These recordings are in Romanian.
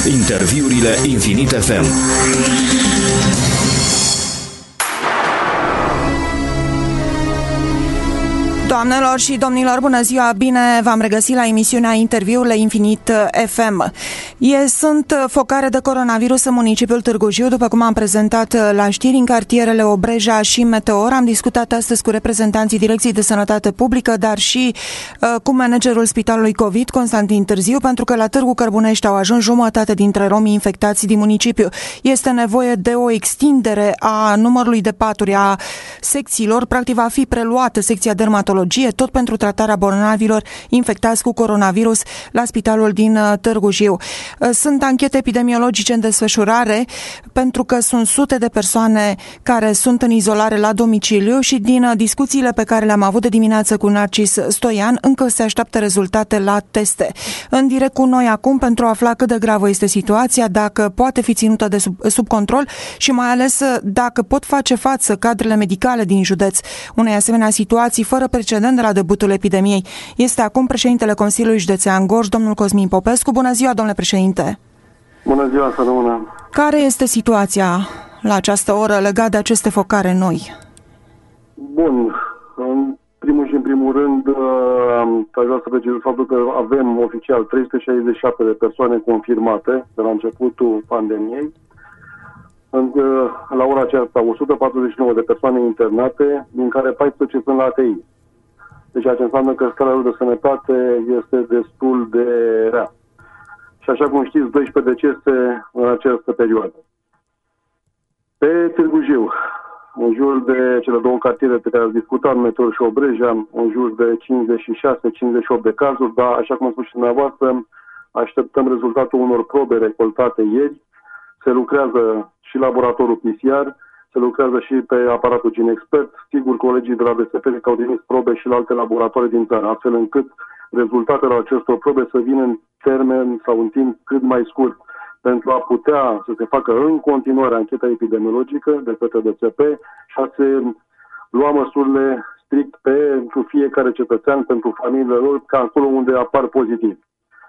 Interviurile Infinit FM. Doamnelor și domnilor, bună ziua, bine v-am regăsit la emisiunea Interviurile Infinit FM. Sunt focare de coronavirus în municipiul Târgu Jiu, după cum am prezentat la știri, în cartierele Obreja și Meteor. Am discutat astăzi cu reprezentanții Direcției de Sănătate Publică, dar și cu managerul Spitalului COVID, Constantin Târziu, pentru că la Târgu Cărbunești au ajuns jumătate dintre romii infectați din municipiu. Este nevoie de o extindere a numărului de paturi, a secțiilor, practic va fi preluată secția dermatologie, tot pentru tratarea bolnavilor infectați cu coronavirus la spitalul din Târgu Jiu. Sunt anchete epidemiologice în desfășurare pentru că sunt sute de persoane care sunt în izolare la domiciliu și din discuțiile pe care le-am avut de dimineață cu Narcis Stoian încă se așteaptă rezultate la teste. În direct cu noi acum pentru a afla cât de gravă este situația, dacă poate fi ținută de sub control și mai ales dacă pot face față cadrele medicale din județ unei asemenea situații fără precedent de la debutul epidemiei. Este acum președintele Consiliului Județean Gorj, domnul Cosmin Popescu. Bună ziua, domnule președinte! Bună ziua, să rămână! Care este situația la această oră legată de aceste focare noi? Bun, în primul și în primul rând aș vrea să precizez faptul că avem oficial 367 de persoane confirmate de la începutul pandemiei. La ora aceasta 149 de persoane internate, din care 14 sunt la ATI. Deci ceea ce înseamnă că starea lor de sănătate este destul de rea. Și așa cum știți, 12 decese în această perioadă. Pe Târgu Jiu, în jur de cele două cartiere pe care ați discutat, Meteor și Obreja, în jur de 56-58 de cazuri, dar așa cum am spus și dumneavoastră, așteptăm rezultatul unor probe recoltate ieri. Se lucrează și laboratorul PCR, se lucrează și pe aparatul GeneXpert. Sigur, colegii de la DSP că au trimis probe și la alte laboratoare din țară, astfel încât rezultatele acestor probe să vină în termen sau în timp cât mai scurt, pentru a putea să se facă în continuare ancheta epidemiologică de către DSP și a se lua măsurile strict pentru fiecare cetățean, pentru familiile lor, ca acolo unde apar pozitiv.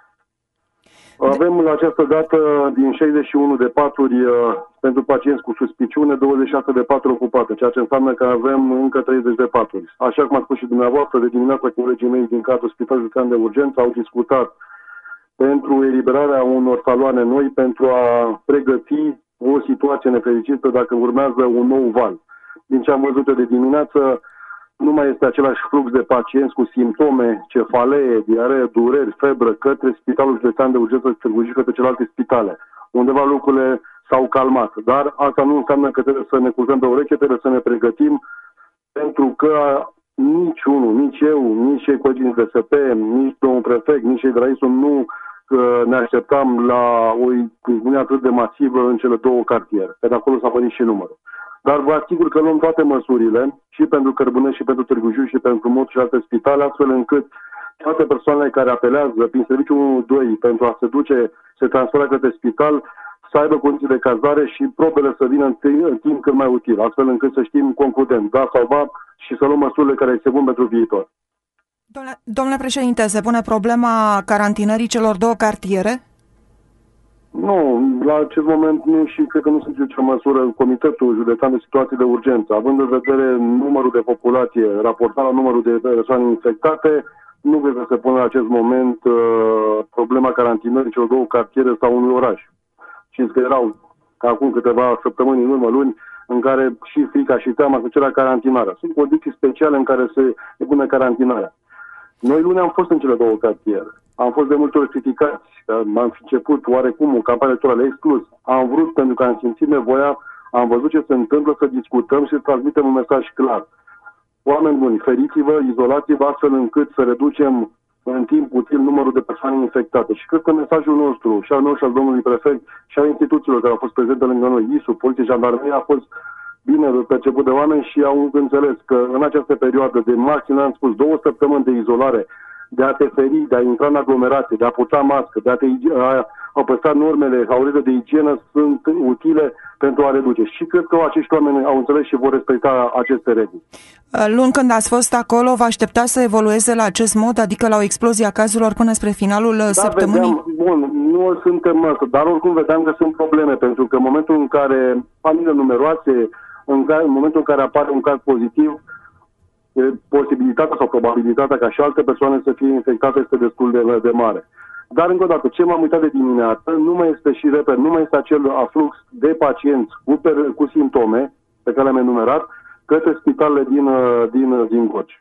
Avem la această dată din 61 de paturi pentru pacienți cu suspiciune, 26 de paturi ocupate, ceea ce înseamnă că avem încă 30 de paturi. Așa cum a spus și dumneavoastră, de dimineață colegii mei din cadrul Spitalului Județean de Urgență au discutat pentru eliberarea unor saloane noi, pentru a pregăti o situație nefericită dacă urmează un nou val. Din ce am văzut eu de dimineață, nu mai este același flux de pacienți cu simptome, cefalee, diaree, dureri, febră către Spitalul Județean de Urgență Târgu Jiu, către celelalte spitale. Undeva lucrurile s-au calmat, dar asta nu înseamnă că trebuie să ne culcăm de ureche, trebuie să ne pregătim, pentru că nici unul, nici eu, nici cei colegii din DSP, nici domnul prefect, nici cei de la ISU nu ne așteptam la o izbucnire atât de masivă în cele două cartiere, că de acolo s-a venit și numărul. Dar vă asigur că luăm toate măsurile, și pentru Cărbunești, și pentru Târgu Jiu, și pentru Mot și alte spitale, astfel încât toate persoanele care apelează prin serviciul 1-2 pentru a se duce, se transfera către spital, să aibă condiții de cazare și probele să vină în timp cât mai util, astfel încât să știm concludent, da sau ba, și să luăm măsurile care se pun pentru viitor. Domnule președinte, se pune problema carantinării celor două cartiere? Nu, la acest moment nu, și cred că nu sunt nicio măsură Comitetul Județean de Situații de Urgență. Având în vedere numărul de populație raportat la numărul de persoane infectate, nu cred că se pune la acest moment problema carantinării celor două cartiere sau unui oraș. Știți că erau acum câteva săptămâni, în urmă luni, în care și frica și teama se cerea carantinarea. Sunt condiții speciale în care se pune carantinarea. Noi luni am fost în cele două cartiere. Am fost de multe ori criticați, am început oarecum o campanie electorală exclus. Am vrut, pentru că am simțit nevoia, am văzut ce se întâmplă, să discutăm și să transmitem un mesaj clar. Oameni buni, feriți-vă, izolați-vă, astfel încât să reducem în timp util numărul de persoane infectate. Și cred că mesajul nostru, și al meu și al domnului prefect, și al instituțiilor care au fost prezente lângă noi, ISU, Poliție, Jandarmerie, a fost bine perceput de oameni și au înțeles că în această perioadă de maxim, am spus, 2 săptămâni de izolare, de a te feri, de a intra în aglomerație, de a purta mască, de a păstra normele, regulile de igienă sunt utile pentru a reduce. Și cred că acești oameni au înțeles și vor respecta aceste reguli. Luni când ați fost acolo, vă așteptați să evolueze la acest mod, adică la o explozie a cazurilor până spre finalul săptămânii? Bun, nu suntem asta, dar oricum vedeam că sunt probleme, pentru că în momentul în care familiile numeroase, în momentul în care apare un caz pozitiv, posibilitatea sau probabilitatea ca și alte persoane să fie infectate este destul de mare. Dar, încă o dată, ce m-am uitat de dimineață, nu mai este și, repet, nu mai este acel aflux de pacienți cu simptome pe care le-am enumerat către spitalele din Gorj.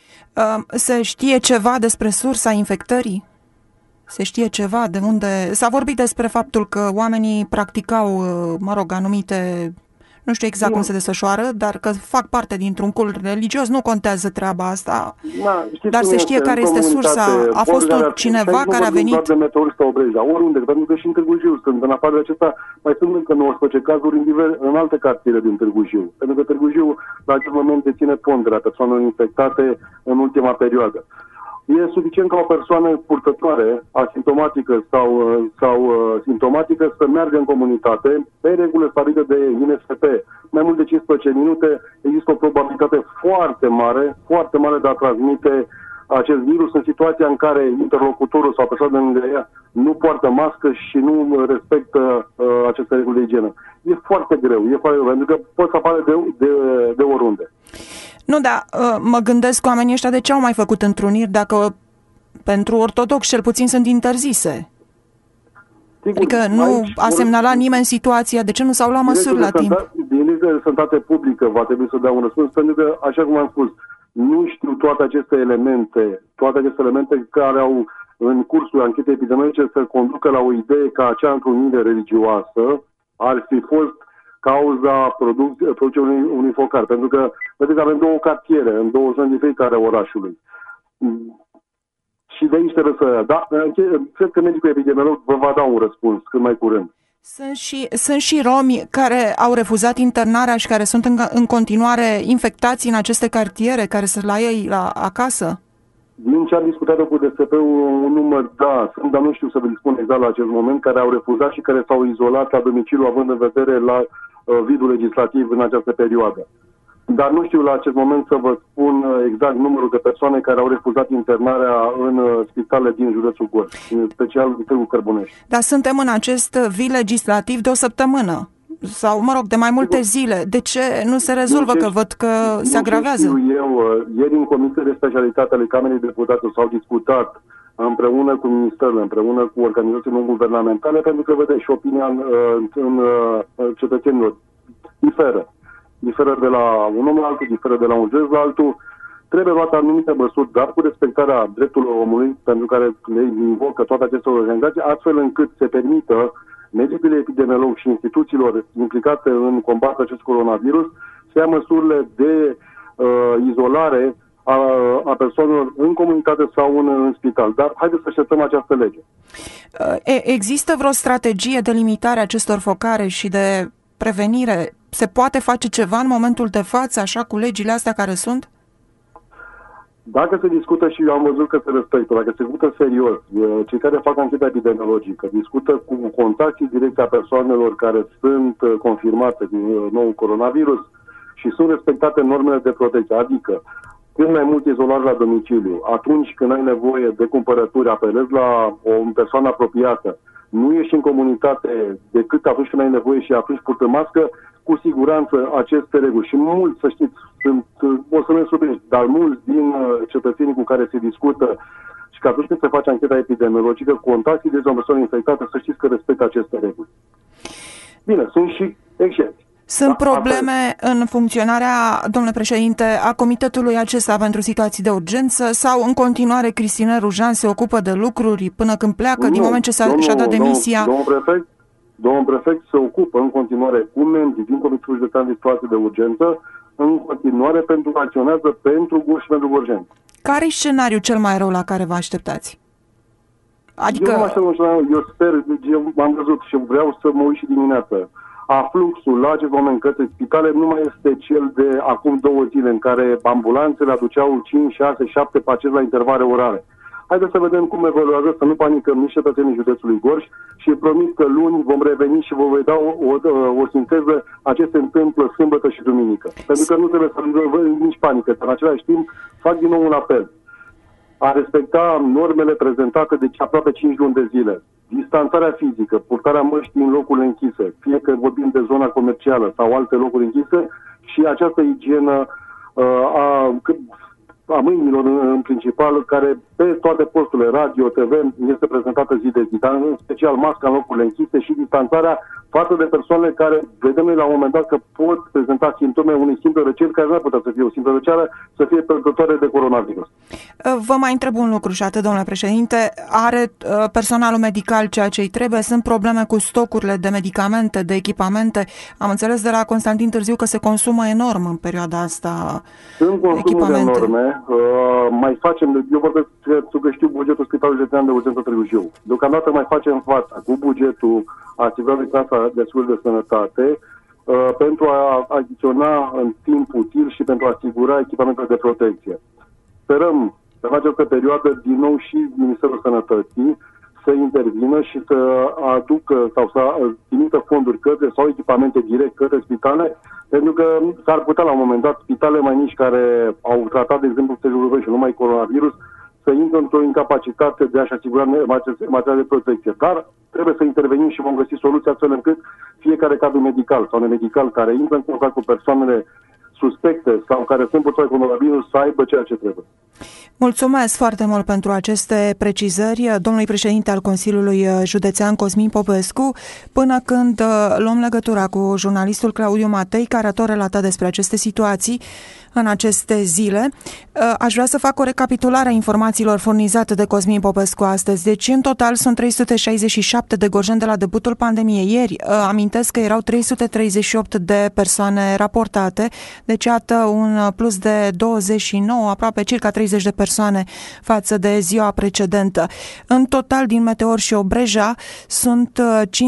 Se știe ceva despre sursa infectării? Se știe ceva de unde... S-a vorbit despre faptul că oamenii practicau, anumite... Nu știu exact cum se desfășoară, dar că fac parte dintr-un cult religios, nu contează treaba asta. Dar se știe care este sursa. A fost cineva care a venit... Nu doar de Meteorist sau Obreja, oriunde, pentru că și în Târgu Jiu sunt. În afară de acesta mai sunt încă 19 cazuri în alte cartiere din Târgu Jiu. Pentru că Târgu Jiu, la acest moment, deține ponderea persoanelor infectate în ultima perioadă. E suficient ca o persoană purtătoare, asimptomatică sau simptomatică, să meargă în comunitate, pe regulă stabilită de INSP, mai mult de 15 minute, există o probabilitate foarte mare de a transmite acest virus în situația în care interlocutorul sau persoana lângă ea nu poartă mască și nu respectă aceste reguli de igienă. E foarte greu, pentru că pot să apară de oriunde. Nu, dar mă gândesc oamenii ăștia de ce au mai făcut întruniri dacă pentru ortodoxi cel puțin sunt interzise? Sigur, adică nu a semnalat nimeni situația, de ce nu s-au luat măsuri la timp? Direcția de Sănătate Publică va trebui să dea un răspuns, pentru că, așa cum am spus, nu știu toate aceste elemente care au în cursul anchetei epidemiologice să conducă la o idee că acea întrunire religioasă ar fi fost cauza producerii unui focar. Pentru că, vedeți, avem două cartiere în două zone diferite ale orașului. Și de aici trebuie să... Da, cred că medicul epidemiolog vă va da un răspuns cât mai curând. Sunt și romi care au refuzat internarea și care sunt în continuare infectați în aceste cartiere, care sunt la ei acasă? Din ce am discutat cu DSP-ul, un număr, da, sunt, dar nu știu să vă spun exact la acest moment, care au refuzat și care s-au izolat la domiciliu, având în vedere la vidul legislativ în această perioadă. Dar nu știu la acest moment să vă spun exact numărul de persoane care au refuzat internarea în spitale din județul Gorj, în special în Târgu Cărbunești. Dar suntem în acest vid legislativ de o săptămână, sau, de mai multe zile. De ce nu se rezolvă, că văd că se agravează? Ieri în Comisia de Specialitate ale Camerei Deputaților s-au discutat împreună cu ministerul, împreună cu organizațiile non-guvernamentale, pentru că, vedeți, și opinia în cetățenilor diferă de la un om la altul, diferă de la un județ la altul. Trebuie luate anumite măsuri, dar cu respectarea drepturilor omului, pentru care le invocă toate aceste organizații, astfel încât se permită medicului epidemiolog și instituțiilor implicate în combaterea acestui coronavirus să ia măsurile de izolare a persoanelor în comunitate sau în spital. Dar haideți să așteptăm această lege. Există vreo strategie de limitare a acestor focare și de prevenire? Se poate face ceva în momentul de față, așa, cu legile astea care sunt? Dacă se discută, și eu am văzut că se respectă, dacă se discută serios, cei care fac ancheta epidemiologică discută cu contactii directe a persoanelor care sunt confirmate cu nou coronavirus și sunt respectate normele de protecție, adică cât mai mult izolare la domiciliu, atunci când ai nevoie de cumpărături, apelezi la o persoană apropiată, nu ieși în comunitate decât atunci când ai nevoie și atunci purtă mască, cu siguranță aceste reguli. Și mulți, să știți, o să ne surprindeți, dar mulți din cetățenii cu care se discută și că atunci când se face ancheta epidemiologică, contactii de o persoană infectată, să știți că respectă aceste reguli. Bine, sunt și excepții. Sunt probleme în funcționarea, domnule președinte, a comitetului acesta pentru situații de urgență sau în continuare Cristina Rujan se ocupă de lucruri până când pleacă, din moment ce și-a dat demisia? Domnul prefect se ocupă în continuare cu membrii din Comitetul Județean de Situații de Urgență, în continuare pentru că acționează pentru Gorj și pentru gorjeni. Care e scenariul cel mai rău la care vă așteptați? Adică... Eu sper, eu am văzut și vreau să mă uit și dimineața. Afluxul la acest moment către spitale nu mai este cel de acum 2 zile în care ambulanțele aduceau 5, 6, 7 pacienți la intervale orare. Haideți să vedem cum evoluează, să nu panicăm nici cetățenii județului Gorj și promit că luni vom reveni și vă voi da o sinteză a ce se întâmplă sâmbătă și duminică. Pentru că nu trebuie să nici panică, în același timp fac din nou un apel. A respecta normele prezentate de aproape 5 luni de zile. Distanțarea fizică, purtarea măștii în locurile închise, fie că vorbim de zona comercială sau alte locuri închise, și această igienă a mâinilor în principal, care pe toate posturile radio, TV, este prezentată zi de zi, dar în special masca în locurile închise și distanțarea față de persoanele care, vedem noi la un moment dat, că pot prezenta simptome unui simplu răcel, care nu ar putea să fie o simplă răceală, să fie purtătoare de coronavirus. Vă mai întreb un lucru și atât, domnule președinte. Are personalul medical ceea ce îi trebuie? Sunt probleme cu stocurile de medicamente, de echipamente? Am înțeles de la Constantin Târziu că se consumă enorm în perioada asta. Sunt consumuri enorme. Mai facem, eu vorbesc că știu bugetul Spitalului Județean de Urgență Târgu Jiu. Deocamdată mai facem fața cu bugetul asigurării de asigurări de sănătate pentru a adiționa în timp util și pentru a asigura echipamentele de protecție. Sperăm în această perioadă din nou și Ministerul Sănătății să intervină și să aducă sau să trimită fonduri către sau echipamente direct către spitale, pentru că s-ar putea la un moment dat spitale mai mici care au tratat, de exemplu, TJV și numai coronavirus, să intră într-o incapacitate de a-și asigura materiale de protecție. Dar trebuie să intervenim și vom găsi soluții astfel încât fiecare cadru medical sau nemedical care intră în contact cu persoanele suspecte sau care sunt purtători de coronavirus să aibă ceea ce trebuie. Mulțumesc foarte mult pentru aceste precizări, domnului președinte al Consiliului Județean Cosmin Popescu. Până când luăm legătura cu jurnalistul Claudiu Matei, care a tot relatat despre aceste situații în aceste zile, aș vrea să fac o recapitulare a informațiilor furnizate de Cosmin Popescu astăzi. Deci, în total, sunt 367 de gorjeni de la debutul pandemiei. Ieri, amintesc că erau 338 de persoane raportate, deci, iată, un plus de 29, aproape circa 30 de persoane față de ziua precedentă. În total, din Meteor și Obreja, sunt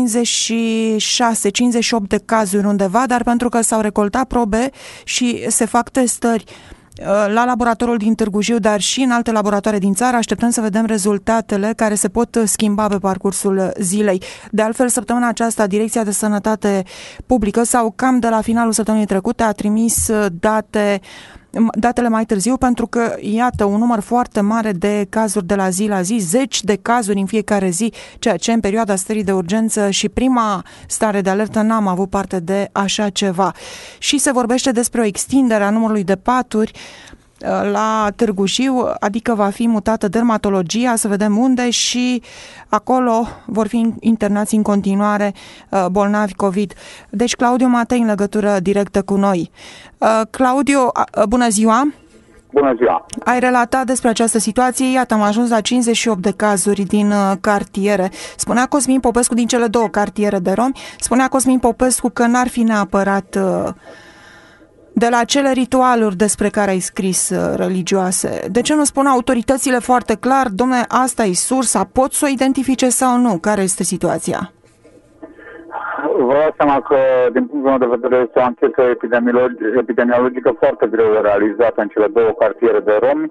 58 de cazuri undeva, dar pentru că s-au recoltat probe și se fac testări la laboratorul din Târgu Jiu, dar și în alte laboratoare din țară, așteptăm să vedem rezultatele care se pot schimba pe parcursul zilei. De altfel, săptămâna aceasta, Direcția de Sănătate Publică, sau cam de la finalul săptămânii trecute, a trimis datele mai târziu, pentru că, iată, un număr foarte mare de cazuri de la zi la zi, 10 de cazuri în fiecare zi, ceea ce în perioada stării de urgență și prima stare de alertă n-am avut parte de așa ceva. Și se vorbește despre o extindere a numărului de paturi la Târgu Jiu, adică va fi mutată dermatologia, să vedem unde, și acolo vor fi internați în continuare bolnavi COVID. Deci Claudiu Matei în legătură directă cu noi. Claudiu, bună ziua! Bună ziua! Ai relatat despre această situație, iată, am ajuns la 58 de cazuri din cartiere. Spunea Cosmin Popescu, din cele două cartiere de romi, spunea Cosmin Popescu că n-ar fi neapărat de la cele ritualuri despre care ai scris religioase. De ce nu spun autoritățile foarte clar, dom'le, asta e sursa, pot să o identifice sau nu? Care este situația? Vă dați seama că, din punctul meu de vedere, este o anchetă epidemiologică foarte greu realizată în cele două cartiere de romi.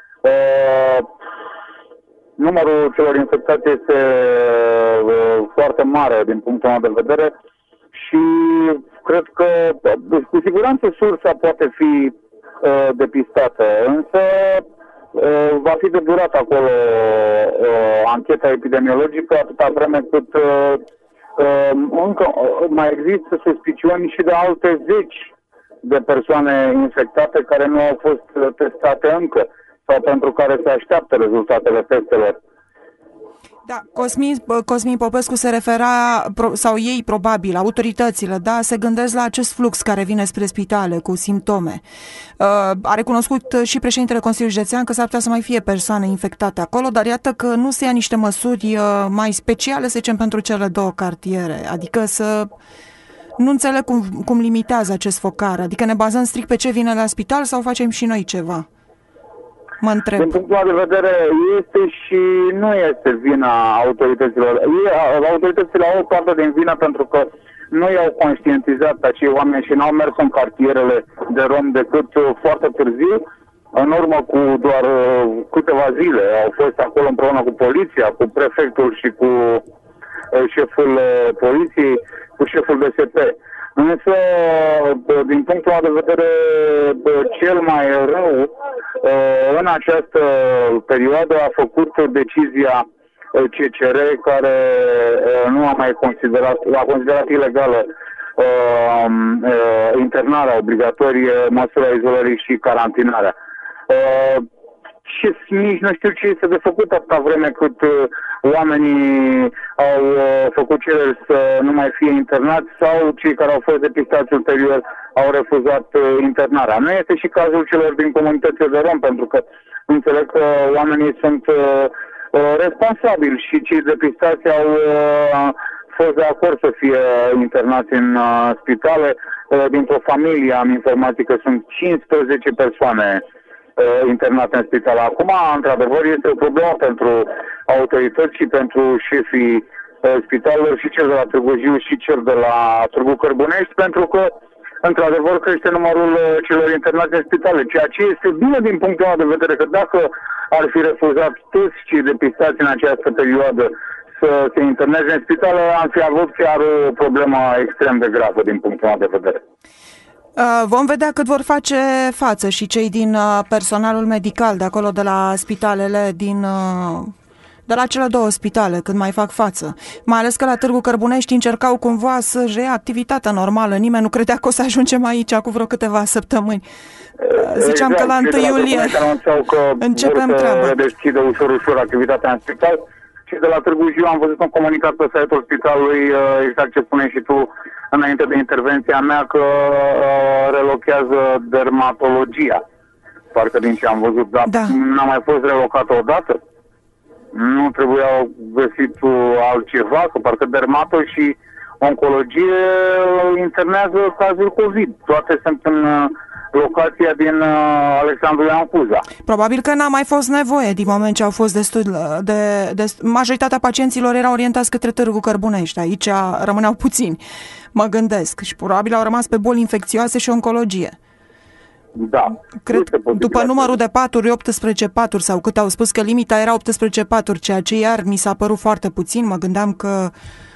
Numărul celor infectați este foarte mare din punctul meu de vedere și cred că cu siguranță sursa poate fi depistată, însă va fi de durat acolo ancheta epidemiologică atâta vreme cât încă mai există suspiciuni și de alte zeci de persoane infectate care nu au fost testate încă sau pentru care se așteaptă rezultatele testelor. Da, Cosmin Popescu se refera, sau ei probabil, autoritățile, da, se gândesc la acest flux care vine spre spitale cu simptome. A recunoscut și președintele Consiliului Județean că s-ar putea să mai fie persoane infectate acolo, dar iată că nu se ia niște măsuri mai speciale, să zicem, pentru cele două cartiere. Adică să... Nu înțeleg cum limitează acest focar. Adică ne bazăm strict pe ce vine la spital sau facem și noi ceva? Mă întreb. Din punctul de vedere, este și nu este vina autorităților. Autoritățile au o parte din vină pentru că nu i-au conștientizat pe acei oameni și n-au mers în cartierele de romi decât foarte târziu. în urmă cu doar câteva zile au fost acolo împreună cu poliția, cu prefectul și cu șeful poliției, cu șeful DSP. Însă, din punctul meu de vedere, cel mai rău în această perioadă a făcut decizia CCR, care nu a mai considerat ilegală internarea obligatorie, măsura izolării și carantinarea. Și nici nu știu ce este de făcut atâta vreme cât oamenii au făcut cereri să nu mai fie internați sau cei care au fost depistați ulterior au refuzat internarea. Nu este și cazul celor din comunitățile de rom, pentru că înțeleg că oamenii sunt responsabili și cei depistați au fost de acord să fie internați în spitale. Dintr-o familie am informații că sunt 15 persoane internate în spital. Acum, într-adevăr, este o problemă pentru autorități și pentru șefii spitalelor, și cel de la Târgu Jiu și cel de la Târgu Cărbunești, pentru că, într-adevăr, crește numărul celor internați în spitale, ceea ce este bine din punctul meu de vedere, că dacă ar fi refuzat toți cei depistați în această perioadă să se interneze în spitale, am fi avut chiar o problemă extrem de gravă din punctul meu de vedere. Vom vedea cât vor face față și cei din personalul medical de acolo, de la spitalele de la cele două spitale, când mai fac față. Mai ales că la Târgu Cărbunești încercau cumva să-și reia activitatea normală. Nimeni nu credea că o să ajungem aici cu vreo câteva săptămâni. Ziceam că la 1 iulie începem treaba. Deschide ușor activitatea în spital. Și de la Târgu Jiu am văzut un comunicat pe site-ul spitalului, exact ce spuneai și tu înainte de intervenția mea, că relochează dermatologia. Parcă din ce am văzut, dar n-a mai fost relocată odată. Nu trebuia găsit altceva, că parcă dermato și oncologie internează cazul COVID. Toate sunt în locația din Alexandru Ioan Cuza. Probabil că n-a mai fost nevoie din moment ce au fost destul de majoritatea pacienților erau orientați către Târgu Cărbunești. Aici rămâneau puțini, mă gândesc, și probabil au rămas pe boli infecțioase și oncologie. Da. Cred, după numărul de paturi, 18 paturi, sau cât au spus că limita era 18 paturi, ceea ce iar mi s-a părut foarte puțin. Mă gândeam că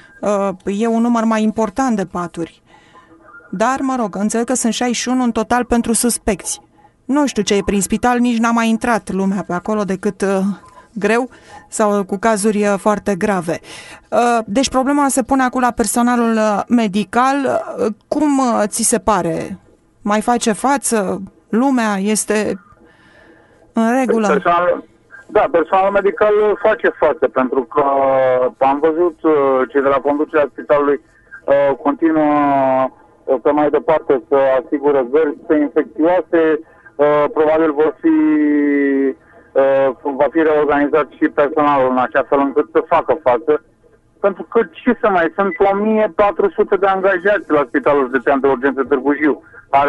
e un număr mai important de paturi. Dar, mă rog, înțeleg că sunt 61 în total pentru suspecți. Nu știu ce e prin spital, nici n-a mai intrat lumea pe acolo decât greu sau cu cazuri foarte grave. Deci problema se pune acum la personalul medical. Cum ți se pare? Mai face față? Lumea este în regulă? Personalul medical face față, pentru că am văzut cei de la conducerea spitalului continuă pe mai departe să asigură gărzi infecțioase, probabil va fi reorganizat și personalul în așa fel încât să facă față, pentru că ce să mai, sunt 1400 de angajați la Spitalul Județean de Urgență Târgu Jiu.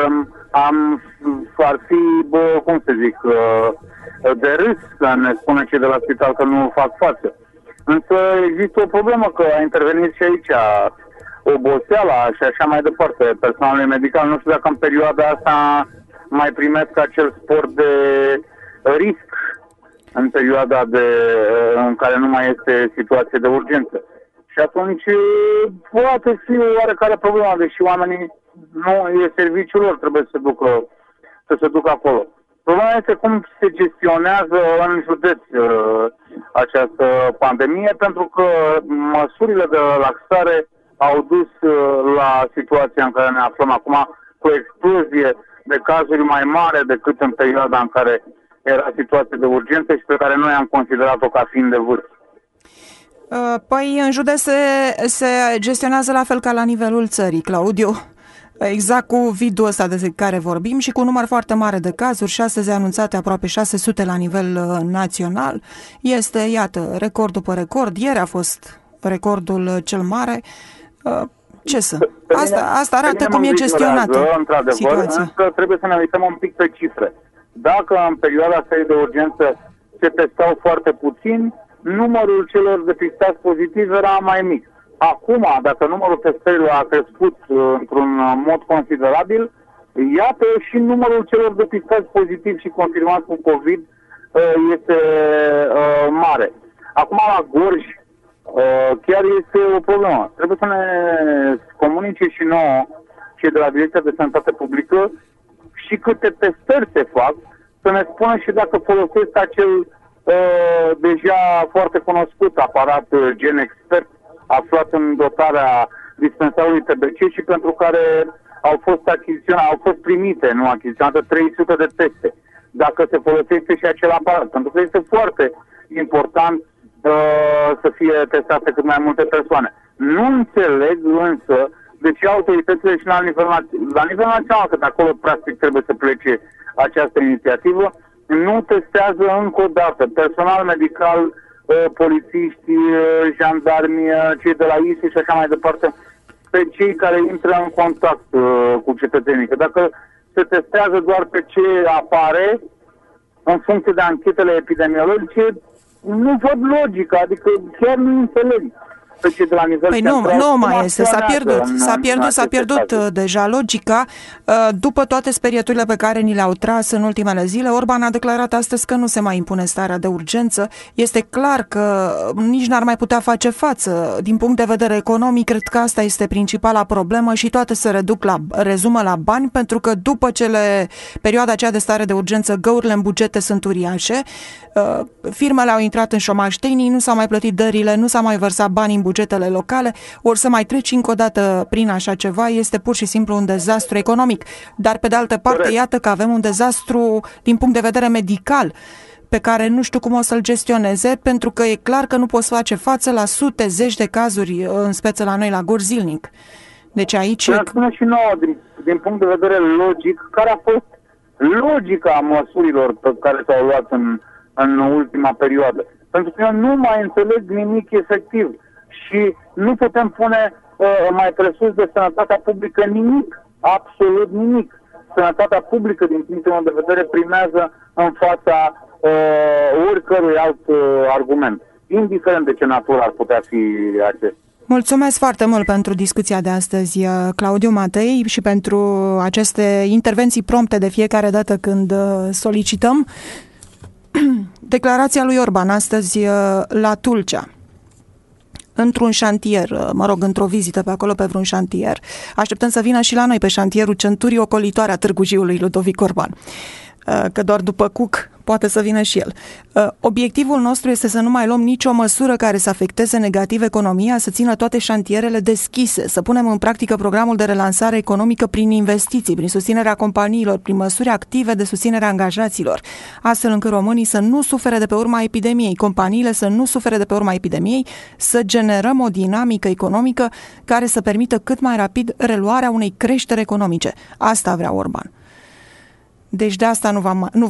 Ar fi, cum să zic, de râs să ne spună cei de la spital că nu fac față. Însă există o problemă, că a intervenit și aici oboseala și așa mai departe, personalul medical. Nu știu dacă în perioada asta mai primesc acel spor de risc în perioada în care nu mai este situație de urgență. Și atunci poate fi o oarecare problemă, deși oamenii, nu e serviciul lor, trebuie să se ducă acolo. Problema este cum se gestionează în județ această pandemie, pentru că măsurile de relaxare au dus la situația în care ne aflăm acum, cu o explozie de cazuri mai mare decât în perioada în care era situație de urgență și pe care noi am considerat-o ca fiind de vârf. Păi în județ se gestionează la fel ca la nivelul țării, Claudiu. Exact cu vidul ăsta de care vorbim și cu un număr foarte mare de cazuri, 6 anunțate, aproape 600 la nivel național. Este, iată, record după record. Ieri a fost recordul cel mare. Asta arată cum e gestionată situația. Însă trebuie să ne uităm un pic pe cifre. Dacă în perioada stării de urgență se testau foarte puțin, numărul celor depistați pozitivi era mai mic. Acum, dacă numărul testărilor a crescut într-un mod considerabil, Iată și numărul celor depistați pozitiv și confirmați cu COVID este mare. Acum la Gorj chiar este o problemă. Trebuie să ne comunice și nouă, cei de la Direcția de Sănătate Publică, și câte testări se fac, să ne spună și dacă folosesc acel deja foarte cunoscut aparat Gen Expert, aflat în dotarea dispensarului TBC și pentru care au fost primite, nu achiziționate, 300 de teste. Dacă se folosește și acel aparat, pentru că este foarte important să fie testate cât mai multe persoane. Nu înțeleg însă de ce autoritățile și la nivel național, că de acolo practic trebuie să plece această inițiativă, nu testează încă o dată personal medical, polițiști, jandarmi, cei de la ISI și așa mai departe, pe cei care intră în contact cu cetățenii. Că dacă se testează doar pe ce apare, în funcție de anchetele epidemiologice, nu văd logica, adică chiar nu înțeleg. De la nivel păi nu mai este, s-a pierdut deja logica. După toate sperieturile pe care ni le-au tras în ultimele zile, Orban a declarat astăzi că nu se mai impune starea de urgență. Este clar că nici n-ar mai putea face față. Din punct de vedere economic, cred că asta este principala problemă și toate se rezumă la bani, pentru că după perioada aceea de stare de urgență, găurile în bugete sunt uriașe, firmele au intrat în șomaj tehnic, nu s-au mai plătit dările, nu s-au mai vărsat bani în bugetele locale, ori să mai treci încă o dată prin așa ceva este pur și simplu un dezastru economic. Dar pe de altă parte, iată că avem un dezastru din punct de vedere medical, pe care nu știu cum o să-l gestioneze, pentru că e clar că nu poți face față la sute, zeci de cazuri în speță la noi la Gorj zilnic. Deci aici... Spune și nouă, din punct de vedere logic, care a fost logica măsurilor pe care s-au luat în ultima perioadă. Pentru că eu nu mai înțeleg nimic efectiv și nu putem pune mai presus de sănătatea publică nimic, absolut nimic. Sănătatea publică, din punctul meu de vedere, primează în fața oricărui alt argument, indiferent de ce natură ar putea fi acest. Mulțumesc foarte mult pentru discuția de astăzi, Claudiu Matei, și pentru aceste intervenții prompte de fiecare dată când solicităm. Declarația lui Orban astăzi la Tulcea, într-un șantier, într-o vizită pe acolo, pe vreun șantier. Așteptăm să vină și la noi pe șantierul centurii ocolitoare a Târgu Jiului Ludovic Orban, că doar după Cuc poate să vină și el. Obiectivul nostru este să nu mai luăm nicio măsură care să afecteze negativ economia, să țină toate șantierele deschise, să punem în practică programul de relansare economică prin investiții, prin susținerea companiilor, prin măsuri active de susținere a angajaților, astfel încât românii să nu sufere de pe urma epidemiei, companiile să nu sufere de pe urma epidemiei, să generăm o dinamică economică care să permită cât mai rapid reluarea unei creșteri economice. Asta vrea Orban. Deci de asta nu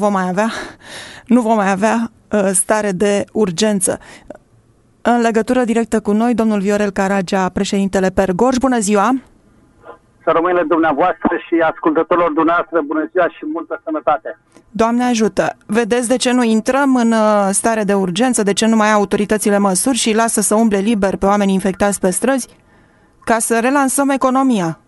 vom mai avea stare de urgență. În legătură directă cu noi, domnul Viorel Caragea, președintele Per Gorj. Bună ziua! Să rămâne dumneavoastră și ascultătorilor dumneavoastră, bună ziua și multă sănătate! Doamne ajută! Vedeți de ce nu intrăm în stare de urgență, de ce nu mai au autoritățile măsuri și lasă să umble liber pe oamenii infectați pe străzi? Ca să relansăm economia.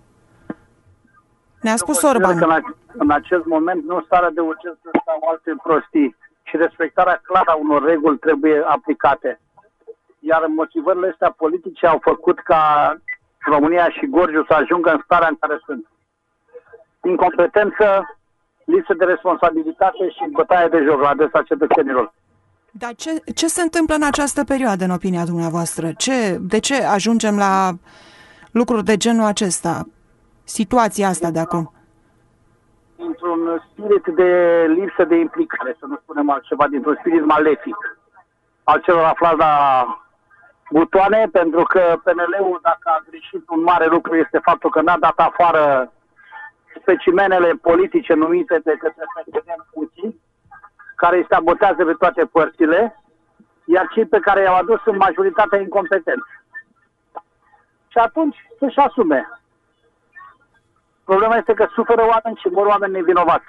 Ne-a spus Orban. În acest moment nu starea de urgență sau alte prostii, și respectarea clară a unor reguli trebuie aplicate. Iar motivările astea politice au făcut ca România și Gorjul să ajungă în starea în care sunt. Incompetență, lipsă de responsabilitate și bătaie de joc la adresa cetățenilor. Dar ce se întâmplă în această perioadă, în opinia dumneavoastră? De ce ajungem la lucruri de genul acesta? Situația asta de acum? Dintr-un spirit de lipsă de implicare, să nu spunem altceva, dintr-un spirit malefic al celor aflați la butoane, pentru că PNL-ul, dacă a greșit un mare lucru, este faptul că n-a dat afară specimenele politice numite de către PSD în funcții, care îi sabotează pe toate părțile, iar cei pe care i-au adus sunt majoritatea incompetenți. Și atunci să-și asume. Problema este că suferă oameni și mor oameni nevinovați.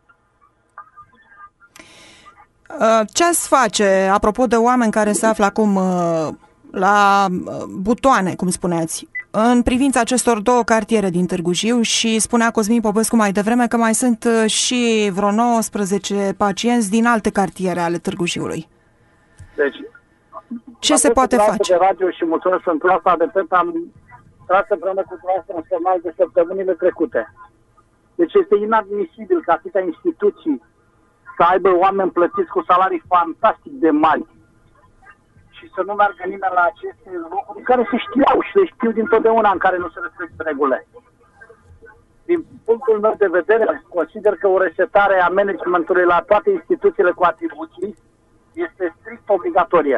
Ce ați face, apropo de oameni care se află acum la butoane, cum spuneați? în privința acestor două cartiere din Târgu Jiu și spunea Cosmin Popescu mai devreme că mai sunt și vreo 19 pacienți din alte cartiere ale Târgu Jiului. Deci, ce se poate face? De radio și mulțumesc pentru asta, am tras împreună cu dumneavoastră un semnal de săptămânile trecute. Deci este inadmisibil ca atâtea instituții să aibă oameni plătiți cu salarii fantastic de mari și să nu meargă nimeni la aceste locuri care se știau și se știu dintotdeauna în care nu se respectă regulile. Din punctul meu de vedere, consider că o resetare a managementului la toate instituțiile cu atribuții este strict obligatorie.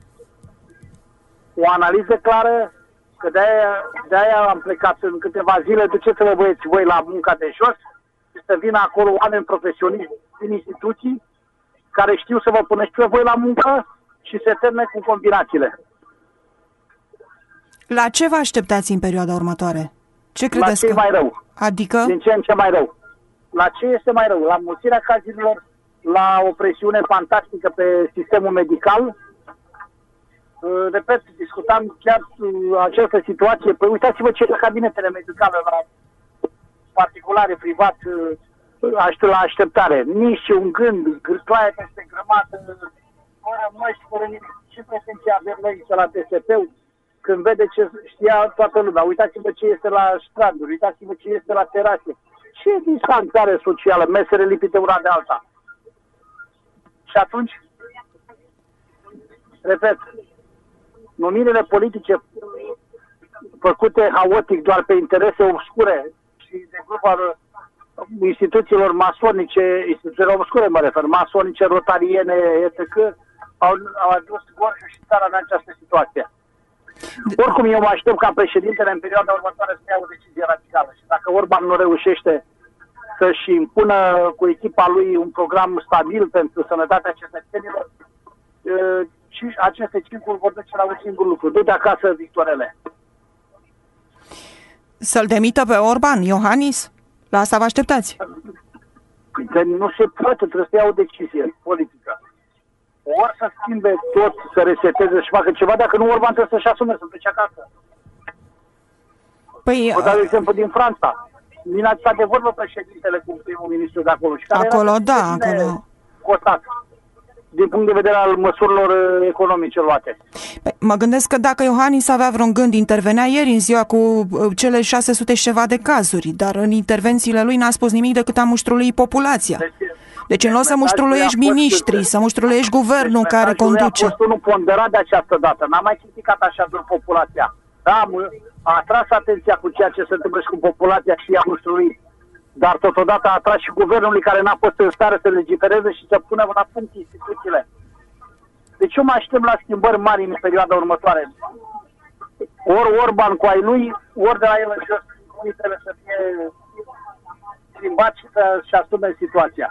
O analiză clară, că de-aia am plecat în câteva zile, duceți-vă băieți voi la munca de jos și să vină acolo oameni profesioniști din instituții care știu să vă puneți pe voi la muncă și se termine cu combinațiile. La ce vă așteptați în perioada următoare? Ce credeți? La ce e mai rău? Adică? Din ce în ce mai rău. La ce este mai rău? La mulțirea cazurilor, la o presiune fantastică pe sistemul medical. Repet, discutam chiar această situație. Păi uitați-vă ce cabinetele medicale la particulare, privat, la așteptare. Nici un gând, gârtoaia peste grămadă, fără măști, fără nimic. Ce pretenție avem noi la DSP-ul când vede ce știa toată lumea? Uitați-vă ce este la stranduri, uitați-vă ce este la terase. Ce distanțare socială, mesele lipite una de alta. Și atunci, repet, numirile politice făcute haotic doar pe interese obscure și de grupul instituțiilor masonice, instituțiilor obscure mă refer, masonice, rotariene, etc., au adus Gorjul și țara în această situație. Oricum eu mă aștept ca președintele în perioada următoare să ia o decizie radicală și dacă Orban nu reușește să-și impună cu echipa lui un program stabil pentru sănătatea cetățenilor, și aceste cincuri vor duce la un singur lucru. Du-te acasă, Victorele. Să-l demită pe Orban, Iohannis? La asta vă așteptați? Că nu se poate, trebuie să ia o decizie politică. Ori să schimbe tot, să reseteze și facă ceva, dacă nu Orban trebuie să-și asume, să plece acasă. Păi, vă dau exemplu din Franța. Din stat de vorbă președintele cu primul ministru de acolo. Și care acolo, da, acolo. Costat. Din punct de vedere al măsurilor economice luate. Păi, mă gândesc că dacă Iohannis avea vreun gând, intervenea ieri în ziua cu cele 600 și ceva de cazuri, dar în intervențiile lui n-a spus nimic decât a muștrului populația. Deci în loc să muștruiești miniștrii, să muștruiești guvernul care conduce. A fost unul ponderat de această dată. N-am mai criticat așa doar populația. Da, a atras atenția cu ceea ce se întâmplă și cu populația și i-a muștruit. Dar totodată a atras și guvernului care n-a fost în stare să legifereze și să pună la punct instituțiile. Deci eu mă aștept la schimbări mari în perioada următoare. Ori Orban cu ai lui, ori de la el în jos, lui trebuie să fie schimbat și să-și asume situația.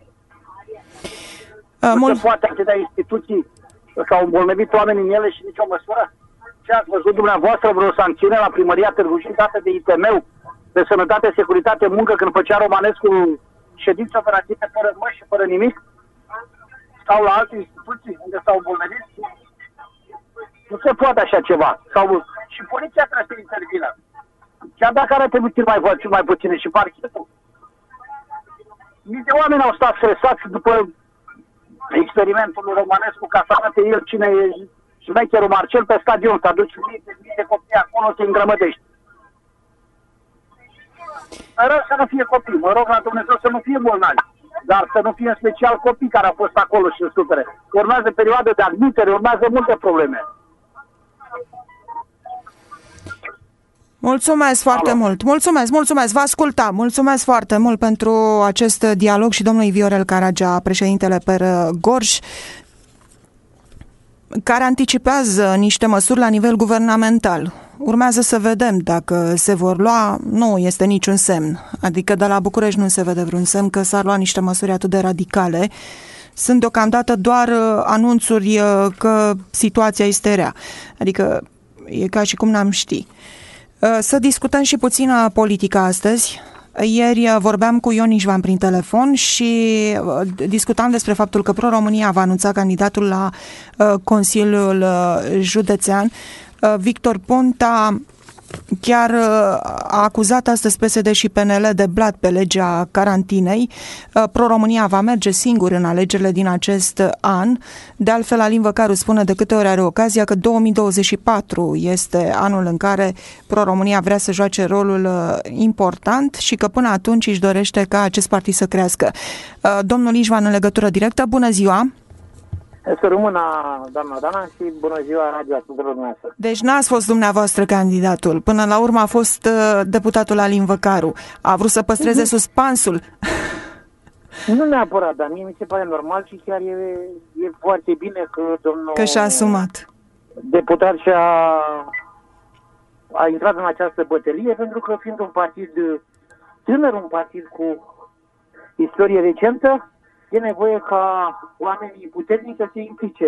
Nu se poate atâtea instituții s-au îmbolnăvit oamenii în ele și nicio măsură. Ce ați văzut dumneavoastră vreo sancțiune la primăria Târgu Jiu dată de ITM-ul de sănătate, securitate, muncă când făcea Romanescu ședințe operative fără măști și fără nimic? Sau la alte instituții unde s-au îmbolnăvit? Nu se poate așa ceva. Și poliția trebuie să intervină. Chiar dacă are trebuit mai puține și parchetul. Mii de oameni au stat stresați după experimentul lui Romanescu ca să arate el cine e șmecherul Marcel pe stadion. Să aduci mii de copii acolo, să îngrămădești. Mă rog să nu fie copii, mă rog la Dumnezeu să nu fie bolnavi, dar să nu fie în special copii care au fost acolo și în supere. Urmează perioade de admitere, urmează multe probleme. Mulțumesc foarte mult. Mulțumesc. Vă ascultam. Mulțumesc foarte mult pentru acest dialog și domnului Viorel Caragea, președintele Per Gorj, care anticipează niște măsuri la nivel guvernamental. Urmează să vedem dacă se vor lua, nu este niciun semn. Adică de la București nu se vede vreun semn că s-ar lua niște măsuri atât de radicale. Sunt deocamdată doar anunțuri că situația este rea. Adică e ca și cum n-am ști. Să discutăm și puțin politica astăzi. Ieri vorbeam cu Ion Ișvan prin telefon și discutam despre faptul că Pro-România va anunța candidatul la Consiliul Județean. Victor Ponta chiar a acuzat astăzi PSD și PNL de blat pe legea carantinei. Pro-România va merge singur în alegerile din acest an. De altfel, Alin Văcaru spune de câte ori are ocazia că 2024 este anul în care Pro-România vrea să joace rolul important și că până atunci își dorește ca acest partid să crească. Domnul Ișvan, în legătură directă, bună ziua! Să rămână, doamna Dana, și bună ziua, radio ascultătorilor dumneavoastră. Deci n-ați fost dumneavoastră candidatul. Până la urmă a fost deputatul Alin Văcaru. A vrut să păstreze suspansul. Nu neapărat, dar mie mi se pare normal și chiar e foarte bine că domnul... Că și-a asumat. Deputat a intrat în această bătălie, pentru că fiind un partid tânăr, un partid cu istorie recentă, e nevoie ca oamenii puternici să se implice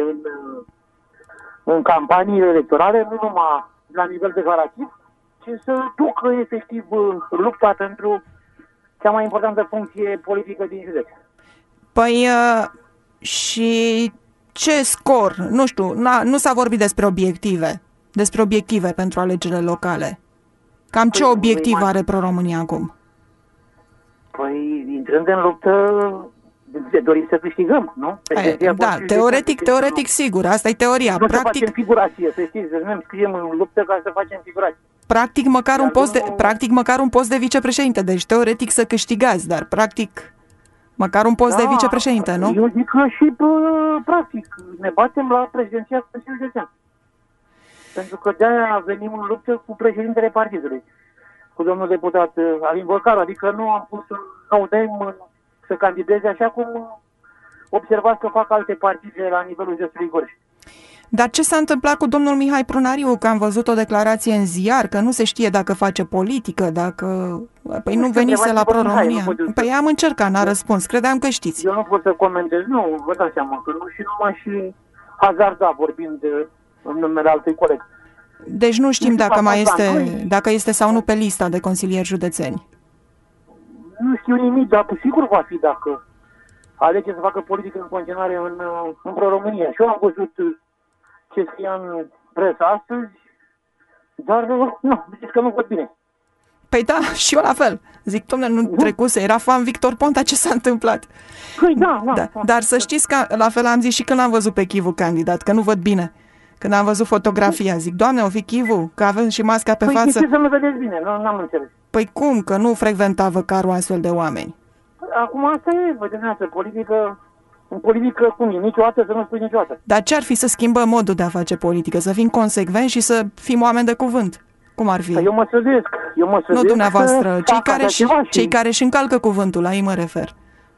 în campaniile electorale, nu numai la nivel declarativ, ci să ducă efectiv lupta pentru cea mai importantă funcție politică din județ. Păi și ce scor? Nu știu, nu s-a vorbit despre obiective pentru alegerile locale. Cam ce obiectiv are Pro-România acum? Păi, intrând în luptă, dorim să câștigăm, nu? Da, teoretic sigur, asta e teoria. Nu practic, să facem figurație, să știți, să nu scriem în luptă ca să facem figurație. Practic măcar un post de vicepreședinte, deci teoretic să câștigați, dar practic măcar un post de vicepreședinte, nu? Eu zic că și practic ne batem la președinția Consiliului Județean. Pentru că de-aia venim în luptă cu președintele partidului, cu domnul deputat Alin Văcaru, adică nu am pus un nou demn să candideze așa cum observați că fac alte partide la nivelul județului Gorj. Dar ce s-a întâmplat cu domnul Mihai Prunariu? Că am văzut o declarație în ziar, că nu se știe dacă face politică, dacă... Păi nu venise la Pro-România. Păi am încercat, n-a răspuns. Credeam că știți. Eu nu pot să comentez. Nu, vă dați seama că nu și numai și hazarda vorbind în numele altui coleg. Deci nu știm dacă este sau nu pe lista de consilieri județeni. Nu știu nimic, dar sigur va fi dacă alege să facă politică în continuare în Pro-România. Și eu am văzut ce scria în presă astăzi, dar nu, ziceți că nu văd bine. Păi da, și eu la fel. Zic, dom'le, nu trecuse, era fan Victor Ponta, ce s-a întâmplat? Păi da. Dar să știți că la fel am zis și când am văzut pe Chivu candidat, că nu văd bine. Când am văzut fotografia, zic, Doamne, o fi Chivu, că avem și masca pe față. Păi să nu vedeți bine, n-am înțeles. Păi cum, că nu frecventa Văcaru astfel de oameni? Acum asta e, vedeți, în politică cum e, niciodată să nu spui niciodată. Dar ce ar fi să schimbăm modul de a face politică, să fim consecvenți și să fim oameni de cuvânt? Cum ar fi? Eu mă sădesc. Nu dumneavoastră, cei care își încalcă cuvântul, la ei mă refer.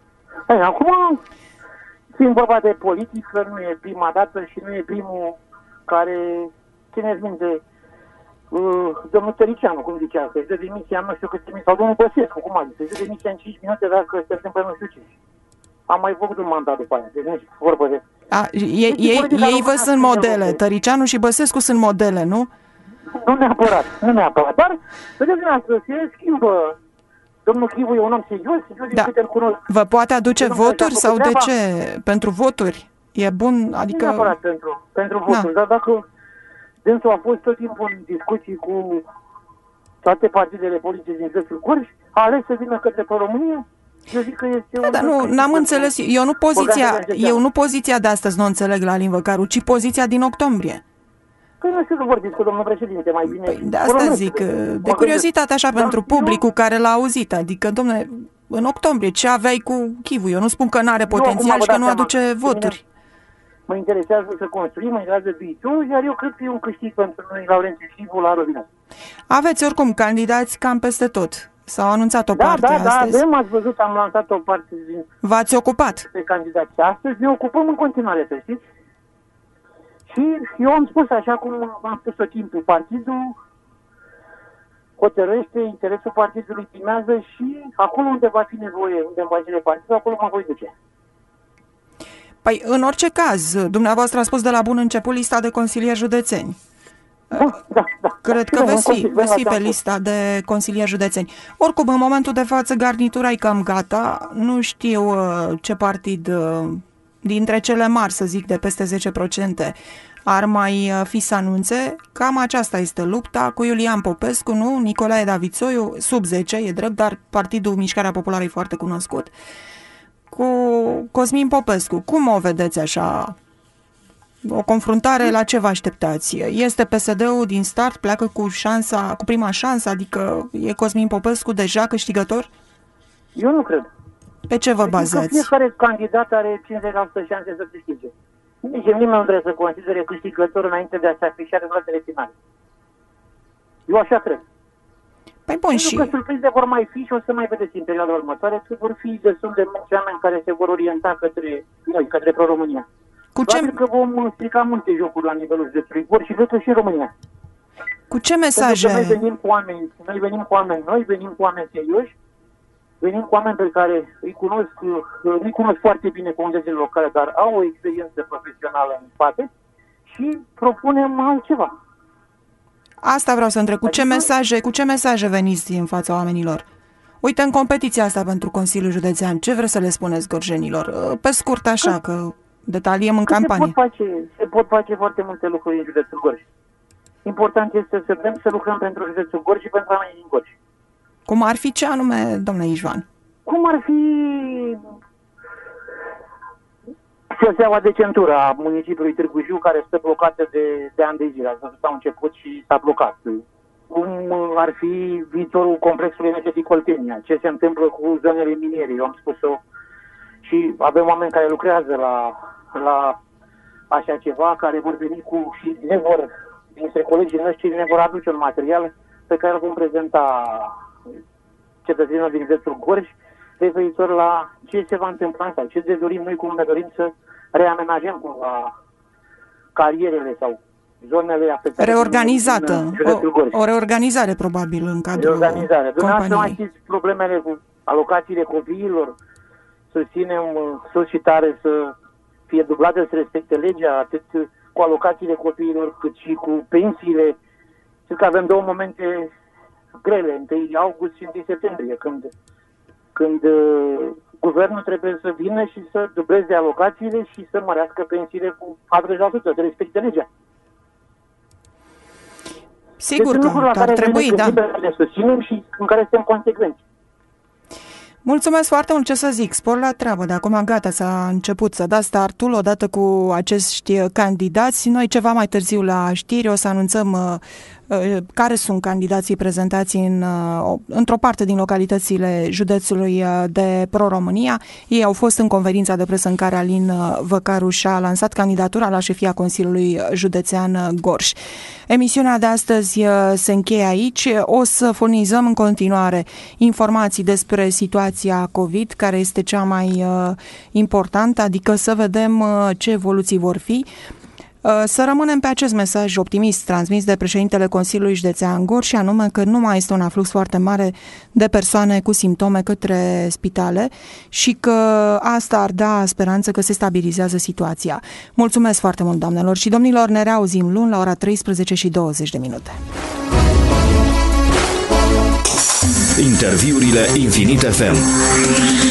Acum, fiind vorba de politică, nu e prima dată și nu e primul care, țineți minte, domnul Tăricianu, cum zicea, că își dă demisia, nu știu cât timp, sau domnul Băsescu, cum a zis, își dă demisia în 5 minute dacă se întâmplă nu știu ce. Am mai făcut un mandat după aia, deci nu știu, vorbă de... Ei vă sunt modele, Tăricianu și Băsescu sunt modele, nu? Nu neapărat, dar, vedeți dumneavoastră, se schimbă. Domnul Chivu e un om serios, din câte îl cunosc. Vă poate aduce voturi sau de ce? Pentru voturi? E bun, adică... Nu neapărat pentru voturi, dar dacă dânsul a fost tot timpul în discuții cu toate partidele politice din județul Gorj, a ales să vină către Pro-România. Eu zic că este dar n-am înțeles, eu nu poziția de astăzi nu înțeleg la Alin Văcaru, ci poziția din octombrie. Păi nu știu să vorbiți cu domnul președinte mai bine. Păi de asta zic, de curiozitate așa pentru publicul care l-a auzit, adică, dom'le, în octombrie, ce aveai cu Chivu? Eu nu spun că n-are potențial și că nu aduce voturi. Mă interesează să construim, mă interesează viitor, iar eu cred că e un câștig pentru noi, Laurențiu Chivu, la Rovină. Aveți oricum candidați cam peste tot. S-au anunțat o parte astăzi. Da, avem, ați văzut, am lansat o parte din... V-ați ocupat? Pe candidați astăzi, ne ocupăm în continuare, să știți. Și eu am spus, așa cum am spus tot timpul, partidul hotărăște, interesul partidului primează și acolo unde va fi nevoie, unde îmi va cere partidul, acolo mă voi duce. Păi, în orice caz, dumneavoastră a spus de la bun început lista de consilieri județeni. Da. Cred că veți fi pe lista de consilieri județeni. Oricum, în momentul de față, garnitura e cam gata. Nu știu ce partid dintre cele mari, să zic, de peste 10%, ar mai fi să anunțe. Cam aceasta este lupta cu Iulian Popescu, nu? Nicolae Davidsoiu, sub 10, e drept, dar Partidul Mișcarea Populară e foarte cunoscut. Cu Cosmin Popescu, cum o vedeți așa? O confruntare, la ce vă așteptați? Este PSD-ul din start, pleacă cu prima șansă, adică e Cosmin Popescu deja câștigător? Eu nu cred. Pe ce vă bazați? Fiecare candidat are 50% șanse să câștige. Deci nimeni nu trebuie să considere câștigător înainte de a se afișa rezultatele finale. Eu așa cred. Păi bun, pentru că surprize vor mai fi și o să mai vedeți în perioada următoare că vor fi destul de mulți oameni care se vor orienta către noi, către Pro-România. Probabil că vom strica multe jocuri la nivelul județului Gorj și cred că și în România. Cu ce mesaje? Noi venim cu oameni noi, venim cu oameni serioși, venim cu oameni pe care îi cunosc foarte bine comunitățile locale, dar au o experiență profesională în spate și propunem altceva. Asta vreau să întreb. Cu ce mesaje veniți în fața oamenilor? Uite, în competiția asta pentru Consiliul Județean, ce vreți să le spuneți gorjenilor? Pe scurt, așa, că detaliem în campanie. Se pot face foarte multe lucruri în județul Gorj. Important este să vrem să lucrăm pentru județul Gorj și pentru oamenii din Gorj. Cum ar fi ce anume, domnule Ișvan? Cum ar fi șoseaua de centură a municipiului Târgu Jiu, care stă blocată de ani de zile. S-a început și s-a blocat. Cum ar fi viitorul complexului energetic Oltenia? Ce se întâmplă cu zonele miniere? Eu am spus-o și avem oameni care lucrează la așa ceva, care vor veni și dintre colegii noștri ne vor aduce un material pe care îl vom prezenta cetățenilor din județul Gorj referitor la ce se va întâmpla sau ce ne dorim noi, cum ne dorim să reamenajăm cumva carierele sau zonele afectate. Reorganizată. O reorganizare probabil în cadrul companiei. Dumneavoastră mai știți problemele cu alocațiile copiilor, susținem sus și tare să fie dublate, să respecte legea, atât cu alocațiile copiilor, cât și cu pensiile. Știu că avem două momente grele, 1 august și 1 septembrie, când guvernul trebuie să vină și să dubleze alocațiile și să mărească pensiile cu 40%, să respecte legea. Sigur deci, că ar trebui, da. Le susținem și în care suntem consecvenți. Mulțumesc foarte mult, ce să zic, spor la treabă, de acum gata, s-a început să dați startul odată cu acești candidați. Noi ceva mai târziu la știri o să anunțăm care sunt candidații prezentați într-o parte din localitățile județului de Pro-România. Ei au fost în conferința de presă în care Alin Văcaru și-a lansat candidatura la șefia Consiliului Județean Gorj. Emisiunea de astăzi se încheie aici. O să furnizăm în continuare informații despre situația COVID, care este cea mai importantă, adică să vedem ce evoluții vor fi. Să rămânem pe acest mesaj optimist transmis de președintele Consiliului Județean Gorj, și anume că nu mai este un aflux foarte mare de persoane cu simptome către spitale și că asta ar da speranță că se stabilizează situația. Mulțumesc foarte mult, doamnelor și domnilor, ne reauzim luni la ora 13:20. Interviurile Infinit FM.